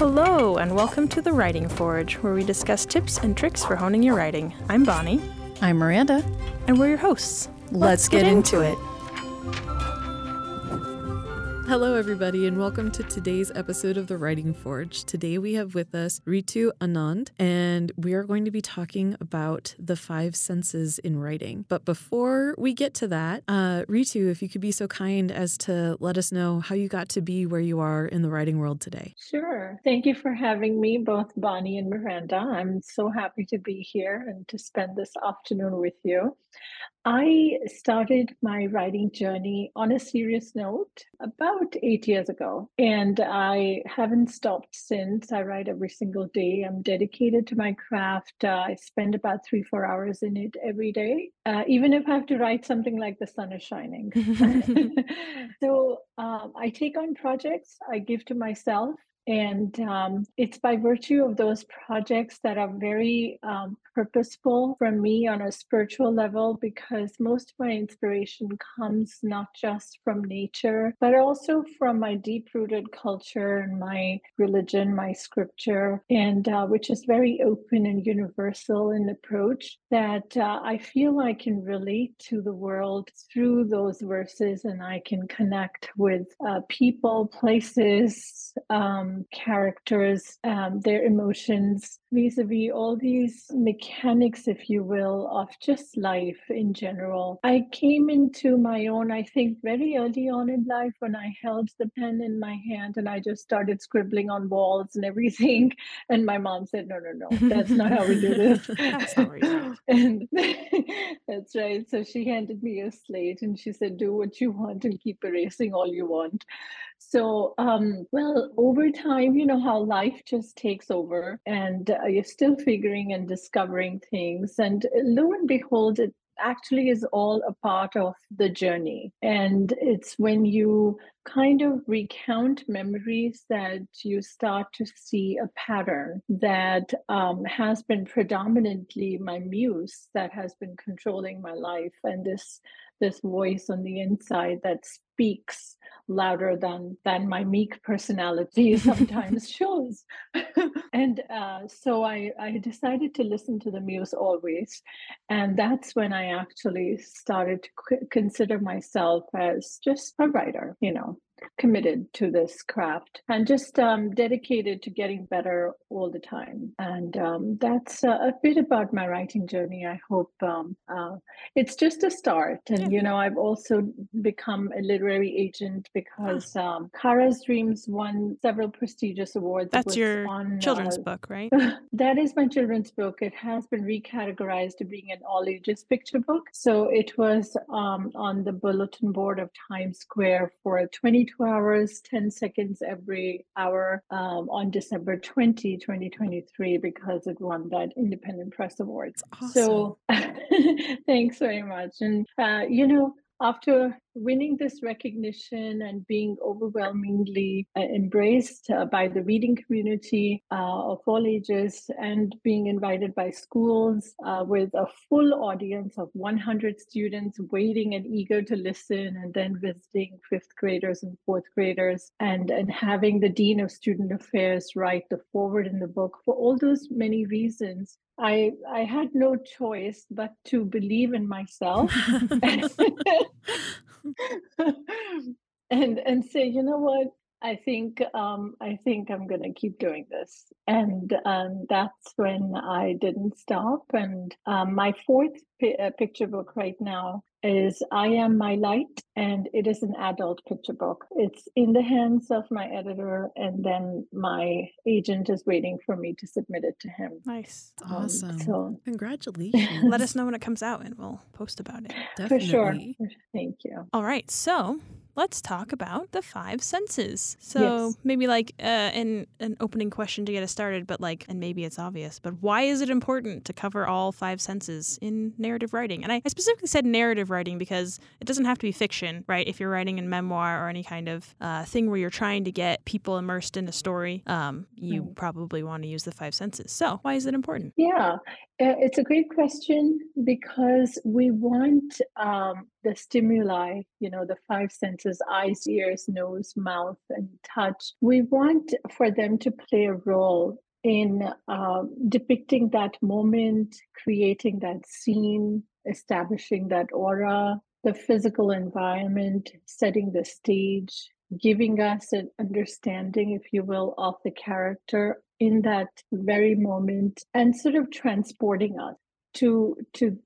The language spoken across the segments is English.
Hello, and welcome to The Writing Forge, where we discuss tips and tricks for honing your writing. I'm Bonnie. I'm Miranda. And we're your hosts. Let's get into it. Hello, everybody, and welcome to today's episode of The Writing Forge. Today we have with us Ritu Anand, and we are going to be talking about the 5 senses in writing. But before we get to that, Ritu, if you could be so kind as to let us know how you got to be where you are in the writing world today. Sure. Thank you for having me, both Bonnie and Miranda. I'm so happy to be here and to spend this afternoon with you. I started my writing journey on a serious note about 8 years ago, and I haven't stopped since. I write every single day. I'm dedicated to my craft. I spend about 3-4 hours in it every day, even if I have to write something like the sun is shining. So I take on projects I give to myself. And it's by virtue of those projects that are very purposeful for me on a spiritual level, because most of my inspiration comes not just from nature, but also from my deep-rooted culture and my religion, my scripture, and which is very open and universal in approach, that I feel I can relate to the world through those verses, and I can connect with people, places, characters, their emotions, vis-a-vis all these mechanics, if you will, of just life in general. I came into my own, I think, very early on in life when I held the pen in my hand and I just started scribbling on walls and everything. And my mom said, no, that's not how we do this. That's not right. And that's right. So she handed me a slate and she said, do what you want and keep erasing all you want. So, well, over time, you know how life just takes over and you're still figuring and discovering things. And lo and behold, it actually is all a part of the journey. And it's when you kind of recount memories that you start to see a pattern that has been predominantly my muse that has been controlling my life, and this voice on the inside that speaks louder than my meek personality sometimes shows. And so I decided to listen to the muse always. And that's when I actually started to consider myself as just a writer, you know, committed to this craft and just dedicated to getting better all the time. And that's a bit about my writing journey. I hope it's just a start. And, you know, I've also become a literary agent because Kara's Dreams won several prestigious awards. That's your children's book, right? That is my children's book. It has been recategorized to being an all-ages picture book. So it was on the bulletin board of Times Square for 22 hours, 10 seconds every hour on December 20, 2023, because it won that Independent Press Award. Awesome. So thanks very much. And, you know, after winning this recognition and being overwhelmingly embraced by the reading community of all ages, and being invited by schools with a full audience of 100 students waiting and eager to listen, and then visiting 5th graders and 4th graders, and having the Dean of Student Affairs write the foreword in the book, for all those many reasons, I had no choice but to believe in myself and say, you know what, I think I'm going to keep doing this. And that's when I didn't stop. And my 4th picture book right now is I Am My Light, and it is an adult picture book. It's in the hands of my editor, and then my agent is waiting for me to submit it to him. Nice. Awesome. So congratulations. Let us know when it comes out and we'll post about it. Definitely. For sure. Thank you. All right, so let's talk about the 5 senses. So maybe like an opening question to get us started, but like, and maybe it's obvious, but why is it important to cover all 5 senses in narrative writing? And I specifically said narrative writing because it doesn't have to be fiction, right? If you're writing a memoir or any kind of thing where you're trying to get people immersed in a story, you probably want to use the 5 senses. So why is it important? Yeah, It's a great question because we want the stimuli, the five senses, eyes, ears, nose, mouth, and touch. We want for them to play a role in depicting that moment, creating that scene, establishing that aura, the physical environment, setting the stage, giving us an understanding, if you will, of the character in that very moment, and sort of transporting us to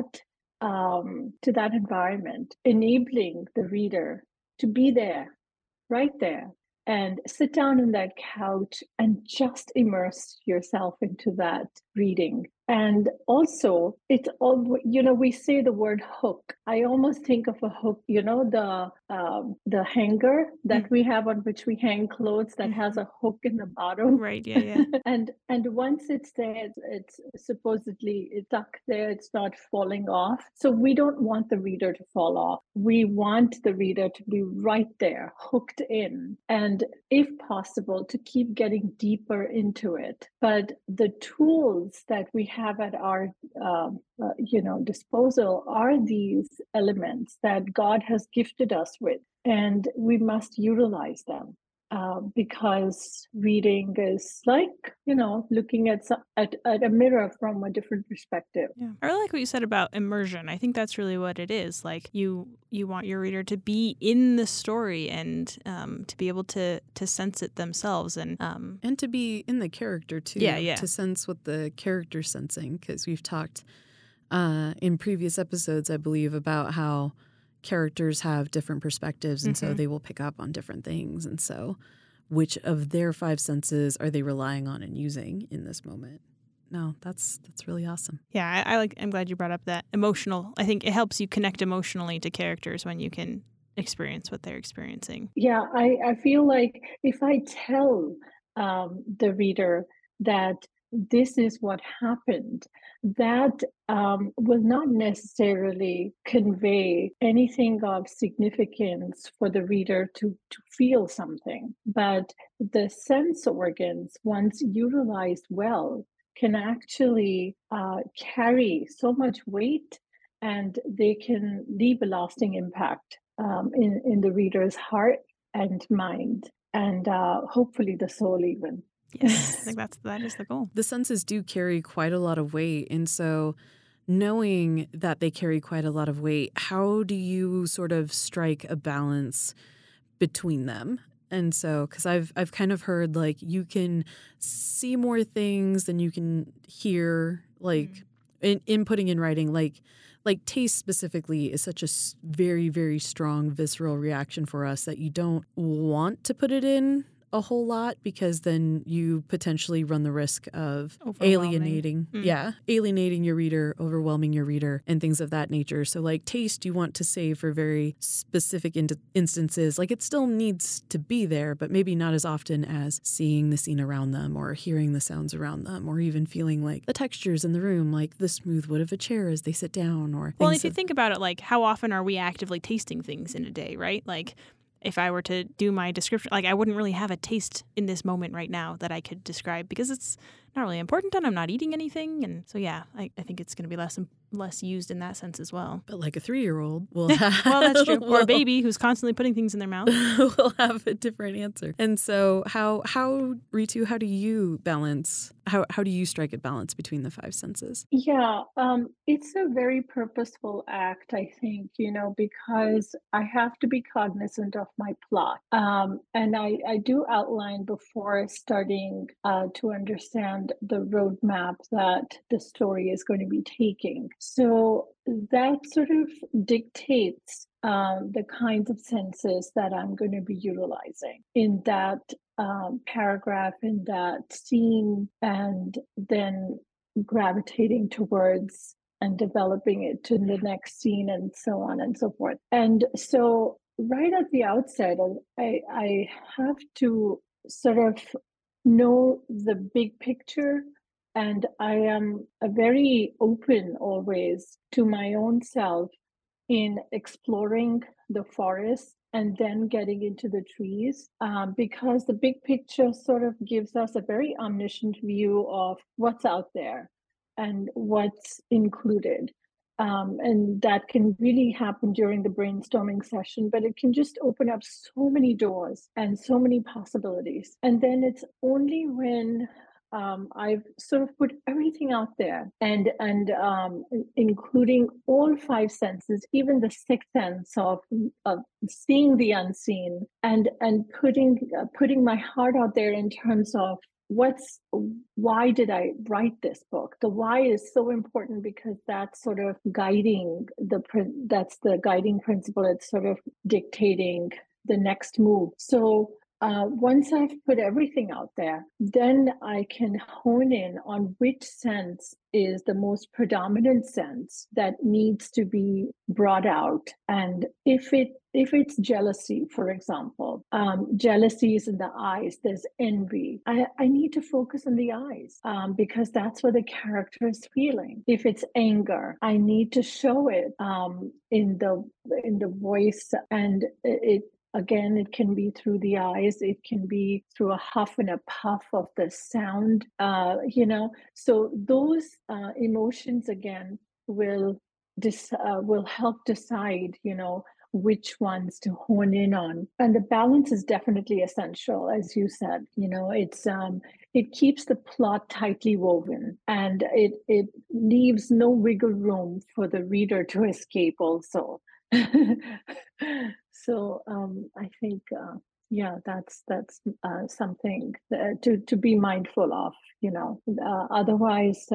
that environment, enabling the reader to be there, right there, and sit down on that couch and just immerse yourself into that reading. And also, it's all, we say the word hook. I almost think of a hook, the hanger that we have on which we hang clothes that has a hook in the bottom. Right. Yeah. And once it's there, it's supposedly it's stuck there, it's not falling off. So we don't want the reader to fall off. We want the reader to be right there, hooked in, and if possible, to keep getting deeper into it. But the tools that we have at our disposal are these elements that God has gifted us with, and we must utilize them. Because reading is like, looking at a mirror from a different perspective. Yeah. I really like what you said about immersion. I think that's really what it is. Like you want your reader to be in the story and to be able to sense it themselves and to be in the character too. Yeah. To sense what the character's sensing, because we've talked in previous episodes, I believe, about how characters have different perspectives, and so they will pick up on different things. And so which of their five senses are they relying on and using in this moment? No, that's really awesome. Yeah, I'm glad you brought up that emotional. I think it helps you connect emotionally to characters when you can experience what they're experiencing. Yeah, I feel like if I tell the reader that this is what happened, that will not necessarily convey anything of significance for the reader to feel something. But the sense organs, once utilized well, can actually carry so much weight, and they can leave a lasting impact in the reader's heart and mind, and hopefully the soul even. Yes, I think that is the goal. The senses do carry quite a lot of weight, and so knowing that they carry quite a lot of weight, how do you sort of strike a balance between them? And so, because I've kind of heard like you can see more things than you can hear, like in putting in writing, like taste specifically is such a very, very strong visceral reaction for us that you don't want to put it in a whole lot, because then you potentially run the risk of alienating your reader, overwhelming your reader, and things of that nature. So like taste you want to save for very specific instances. Like it still needs to be there, but maybe not as often as seeing the scene around them or hearing the sounds around them, or even feeling like the textures in the room, like the smooth wood of a chair as they sit down. Or well, if you think about it, like how often are we actively tasting things in a day, right? Like if I were to do my description, like I wouldn't really have a taste in this moment right now that I could describe, because it's not really important and I'm not eating anything. And so, yeah, I think it's going to be less used in that sense as well. But like a 3-year-old will have... Well, that's true. Or a baby who's constantly putting things in their mouth. will have a different answer. And so how Ritu, how do you balance, how do you strike a balance between the five senses? Yeah, it's a very purposeful act, I think, because I have to be cognizant of my plot. And I do outline before starting to understand the roadmap that the story is going to be taking. So that sort of dictates the kinds of senses that I'm going to be utilizing in that paragraph, in that scene, and then gravitating towards and developing it to the next scene, and so on and so forth. And so right at the outset, I have to sort of know the big picture, and I am very open always to my own self in exploring the forest and then getting into the trees, because the big picture sort of gives us a very omniscient view of what's out there. and what's included. And that can really happen during the brainstorming session, but it can just open up so many doors and so many possibilities. And then it's only when I've sort of put everything out there, and including all five senses, even the sixth sense of seeing the unseen, and putting my heart out there in terms of why did I write this book? The why is so important because that's sort of that's the guiding principle. It's sort of dictating the next move. So once I've put everything out there, then I can hone in on which sense is the most predominant sense that needs to be brought out. And if it's jealousy, for example, jealousy is in the eyes, there's envy. I need to focus on the eyes because that's what the character is feeling. If it's anger, I need to show it in the voice, and again, it can be through the eyes. It can be through a huff and a puff of the sound, So those emotions, again, will help decide, which ones to hone in on. And the balance is definitely essential, as you said. It keeps the plot tightly woven, and it leaves no wiggle room for the reader to escape also. So I think, that's something to be mindful of. Otherwise,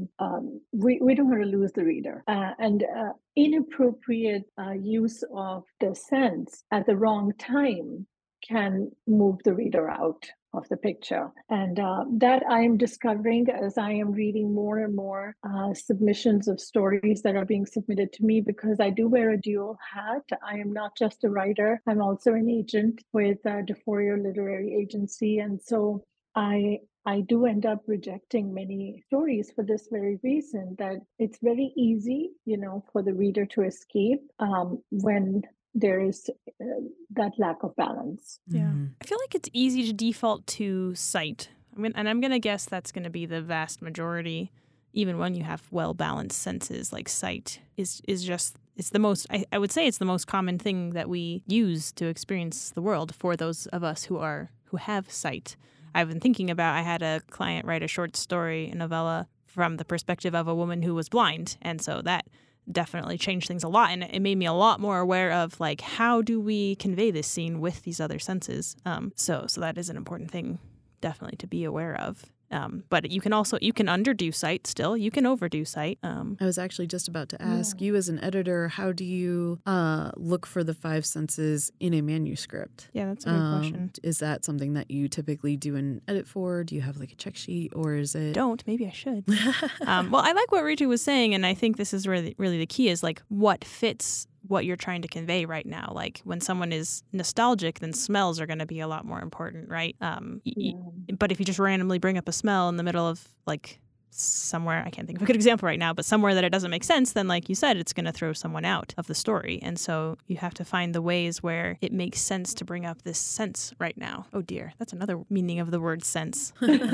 we don't want to lose the reader. And inappropriate use of the sense at the wrong time can move the reader out of the picture. And that I am discovering as I am reading more and more submissions of stories that are being submitted to me, because I do wear a dual hat. I am not just a writer, I'm also an agent with DeForio Literary Agency. And so I do end up rejecting many stories for this very reason, that it's very easy, for the reader to escape when there is that lack of balance. Yeah. I feel like it's easy to default to sight. I'm going to guess that's going to be the vast majority, even when you have well-balanced senses. Like sight is just, it's the most, I would say it's the most common thing that we use to experience the world for those of us who have sight. I've been thinking about, I had a client write a short story, a novella, from the perspective of a woman who was blind. And so that definitely changed things a lot, and it made me a lot more aware of like, how do we convey this scene with these other senses. So that is an important thing definitely to be aware of. But you can underdo sight still. You can overdo sight. I was actually just about to ask you, as an editor, how do you look for the five senses in a manuscript? Yeah, that's a good question. Is that something that you typically do an edit for? Do you have like a check sheet, or is it? Don't. Maybe I should. Well, I like what Ritu was saying, and I think this is really, really the key is like what fits what you're trying to convey right now. Like when someone is nostalgic, then smells are going to be a lot more important, right? But if you just randomly bring up a smell in the middle of like somewhere, I can't think of a good example right now, but somewhere that it doesn't make sense, then like you said, it's going to throw someone out of the story. And so you have to find the ways where it makes sense to bring up this sense right now. Oh dear, that's another meaning of the word sense.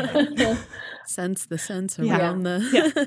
Sense the sense around the...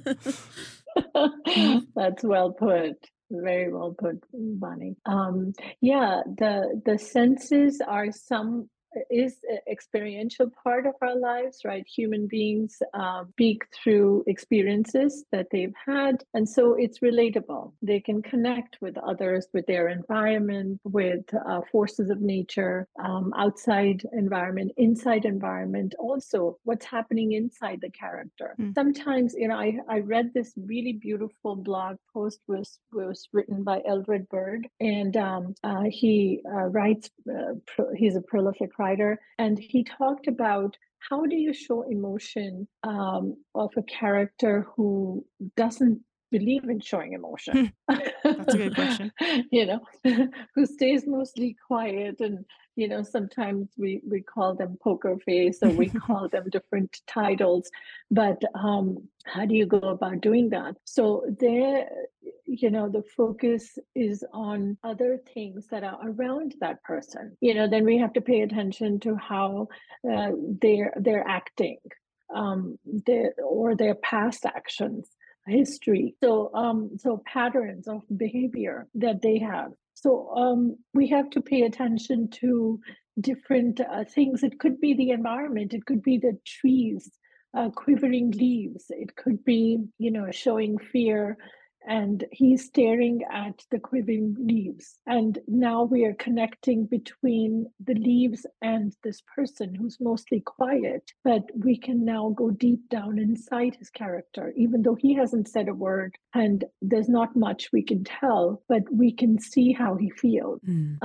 That's well put. Very well put, Bonnie. The senses are is an experiential part of our lives, right? Human beings speak through experiences that they've had, and so it's relatable. They can connect with others, with their environment, with forces of nature, outside environment, inside environment, also what's happening inside the character. Sometimes, I read this really beautiful blog post was written by Eldred Bird, and he writes, he's a prolific writer, and he talked about how do you show emotion of a character who doesn't believe in showing emotion. That's a good question. Who stays mostly quiet, and sometimes we call them poker face, or we call them different titles, but how do you go about doing that? So there, the focus is on other things that are around that person. Then we have to pay attention to how they're acting. their past actions, history. So patterns of behavior that they have. So we have to pay attention to different things. It could be the environment. It could be the trees, quivering leaves. It could be, showing fear. And he's staring at the quivering leaves. And now we are connecting between the leaves and this person who's mostly quiet. But we can now go deep down inside his character, even though he hasn't said a word and there's not much we can tell, but we can see how he feels.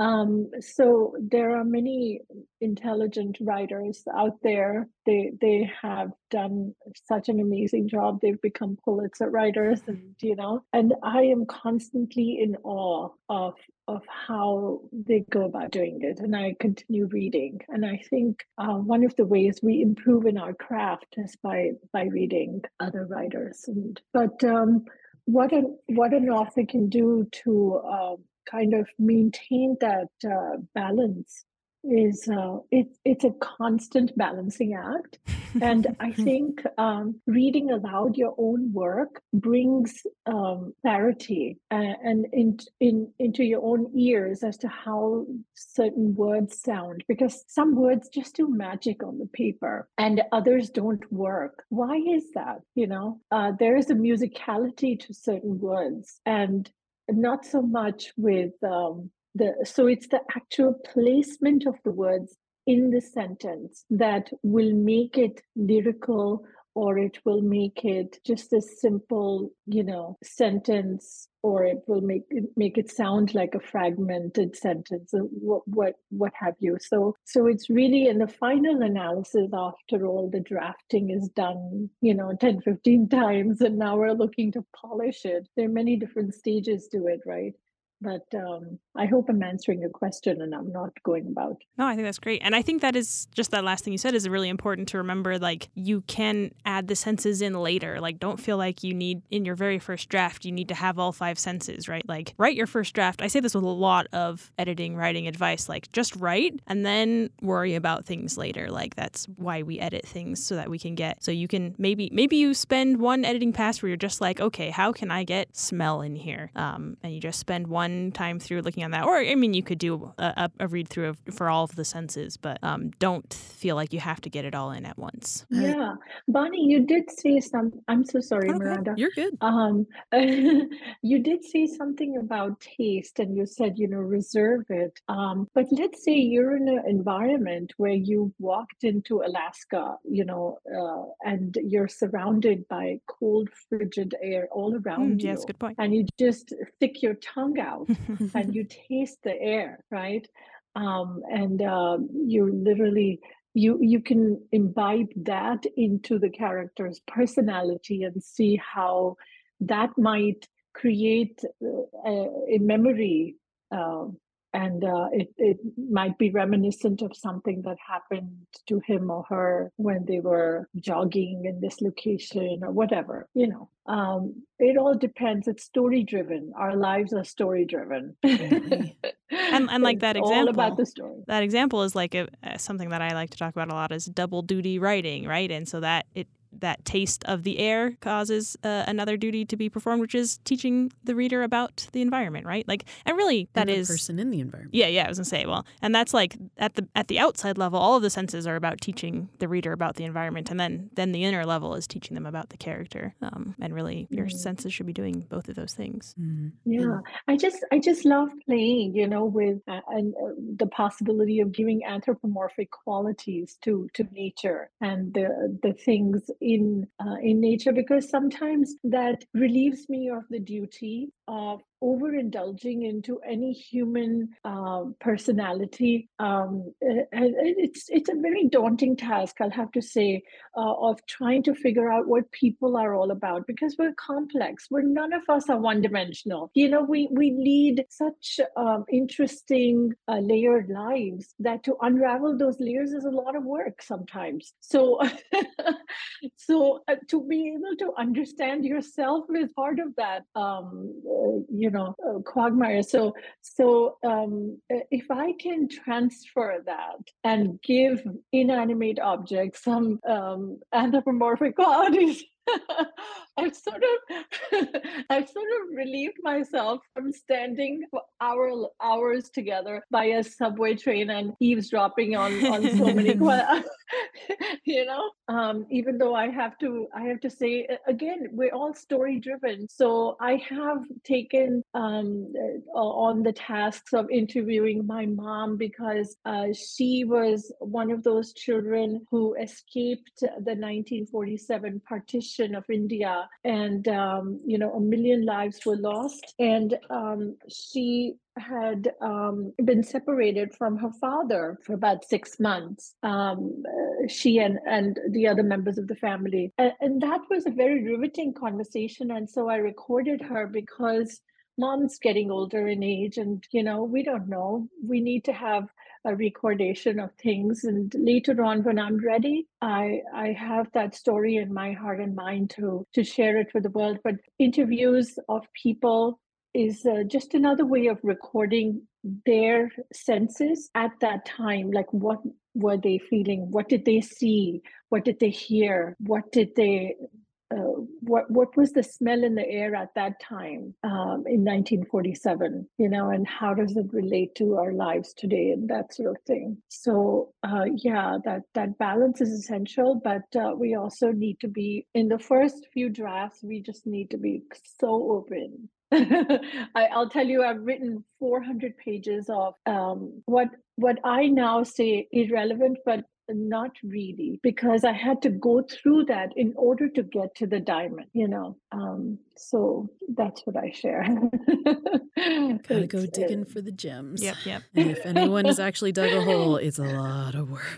So there are many intelligent writers out there. They have done such an amazing job. They've become Pulitzer writers, and I am constantly in awe of how they go about doing it. And I continue reading. And I think one of the ways we improve in our craft is by reading other writers. But what an author can do to kind of maintain that balance is it's a constant balancing act. And I think reading aloud your own work brings clarity and into your own ears as to how certain words sound, because some words just do magic on the paper and others don't work. Why is that? There is a musicality to certain words, and not so much with so it's the actual placement of the words in the sentence that will make it lyrical, or it will make it just a simple, sentence, or it will make it sound like a fragmented sentence, what have you. So it's really, in the final analysis, after all the drafting is done, 10, 15 times, and now we're looking to polish it. There are many different stages to it, right? But I hope I'm answering your question and I'm not going about. No, I think that's great. And I think that is just that last thing you said is really important to remember. Like, you can add the senses in later. Like, don't feel like you need, in your very first draft, you need to have all 5 senses, right? Like, write your first draft. I say this with a lot of writing advice, like, just write and then worry about things later. Like, that's why we edit things, so that we can get, so you can maybe you spend one editing pass where you're just like, okay, how can I get smell in here? And you just spend one time through looking on that. Or, I mean, you could do a read through for all of the senses, but don't feel like you have to get it all in at once. Yeah. Bonnie, you did say I'm so sorry, Miranda. You're good. You did say something about taste, and you said, reserve it. But let's say you're in an environment where you walked into Alaska, and you're surrounded by cold, frigid air all around you. Yeah, that's a good point. And you just stick your tongue out and you taste the air, right? You literally, you can imbibe that into the character's personality and see how that might create a memory, and it might be reminiscent of something that happened to him or her when they were jogging in this location or whatever. It all depends. It's story driven. Our lives are story driven. And like that example, all about the story. That example is like something that I like to talk about a lot, is double duty writing, right? And so that taste of the air causes another duty to be performed, which is teaching the reader about the environment, right? Like, and really that is the person in the environment. Yeah, I was gonna say, well, and that's like at the outside level, all of the senses are about teaching the reader about the environment, and then the inner level is teaching them about the character. And really, your senses should be doing both of those things. Yeah, I just love playing, with the possibility of giving anthropomorphic qualities to nature and the things in nature, because sometimes that relieves me of the duty of overindulging into any human personality. And it's a very daunting task, I'll have to say, of trying to figure out what people are all about, because we're complex. None of us are one-dimensional. We lead such interesting layered lives that to unravel those layers is a lot of work sometimes. So to be able to understand yourself is part of that quagmire. So if I can transfer that and give inanimate objects some anthropomorphic qualities, I've sort of relieved myself from standing for hours together by a subway train and eavesdropping on so many even though I have to say again, we're all story driven. So I have taken on the tasks of interviewing my mom because she was one of those children who escaped the 1947 partition of India, and 1 million lives were lost, and she had been separated from her father for about 6 months, she and the other members of the family, and that was a very riveting conversation. And so I recorded her because mom's getting older in age, and we don't know, we need to have a recordation of things. And later on, when I'm ready, I have that story in my heart and mind to share it with the world. But interviews of people is just another way of recording their senses at that time. Like, what were they feeling? What did they see? What did they hear? What did they what was the smell in the air at that time in 1947, and how does it relate to our lives today, and that sort of thing. So that balance is essential, but we also need to be, in the first few drafts, we just need to be so open. I'll tell you, I've written 400 pages of what I now say irrelevant, but not really, because I had to go through that in order to get to the diamond, so that's what I share. Gotta go digging for the gems. Yep. And if anyone has actually dug a hole, it's a lot of work.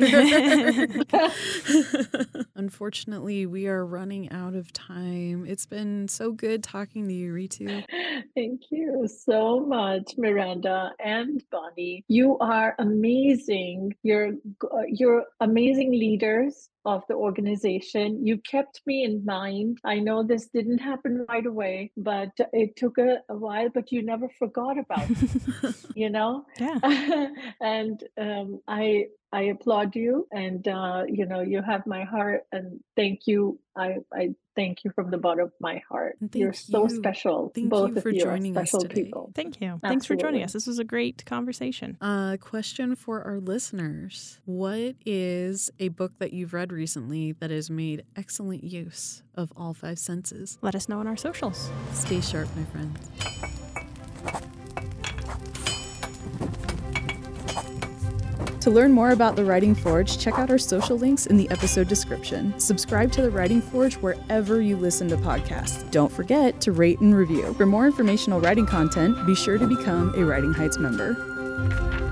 Unfortunately, we are running out of time. It's been so good talking to you, Ritu. Thank you so much, Miranda and Bonnie. You are amazing. You're amazing leaders of the organization. You kept me in mind. I know this didn't happen right away, but it took a while, but you never forgot about it, Yeah. And I applaud you, and you have my heart, and thank you. I thank you from the bottom of my heart. You're so special. Both of you are special people. Thank you. Absolutely. Thanks for joining us. This was a great conversation. Question for our listeners. What is a book that you've read recently that has made excellent use of all 5 senses? Let us know on our socials. Stay sharp, my friends. To learn more about The Writing Forge, check out our social links in the episode description. Subscribe to The Writing Forge wherever you listen to podcasts. Don't forget to rate and review. For more informational writing content, be sure to become a Writing Heights member.